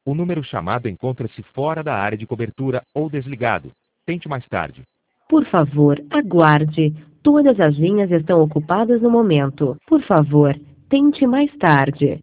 O número chamado encontra-se fora da área de cobertura ou desligado. Tente mais tarde. Por favor, aguarde. Todas as linhas estão ocupadas no momento. Por favor, tente mais tarde.